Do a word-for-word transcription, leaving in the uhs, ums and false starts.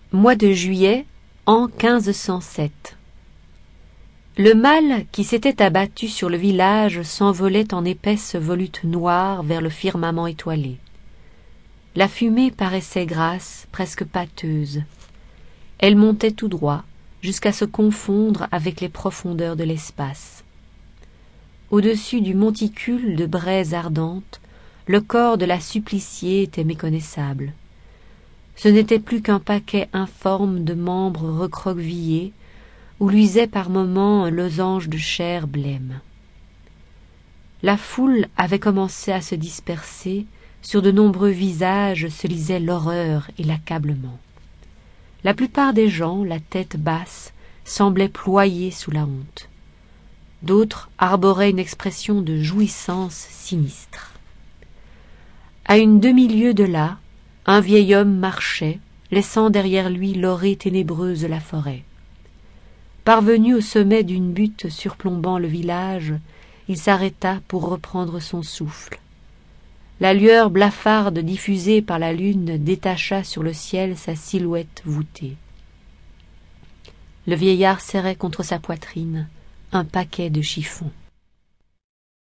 Mois de juillet, an quinze cent sept. Le mal qui s'était abattu sur le village s'envolait en épaisses volutes noires vers le firmament étoilé. La fumée paraissait grasse, presque pâteuse. Elle montait tout droit, jusqu'à se confondre avec les profondeurs de l'espace. Au-dessus du monticule de braises ardentes, le corps de la suppliciée était méconnaissable. Ce n'était plus qu'un paquet informe de membres recroquevillés, où luisait par moments un losange de chair blême. La foule avait commencé à se disperser, sur de nombreux visages se lisaient l'horreur et l'accablement. La plupart des gens, la tête basse, semblaient ployés sous la honte. D'autres arboraient une expression de jouissance sinistre. À une demi-lieue de là, un vieil homme marchait, laissant derrière lui l'orée ténébreuse de la forêt. Parvenu au sommet d'une butte surplombant le village, il s'arrêta pour reprendre son souffle. La lueur blafarde diffusée par la lune détacha sur le ciel sa silhouette voûtée. Le vieillard serrait contre sa poitrine un paquet de chiffons.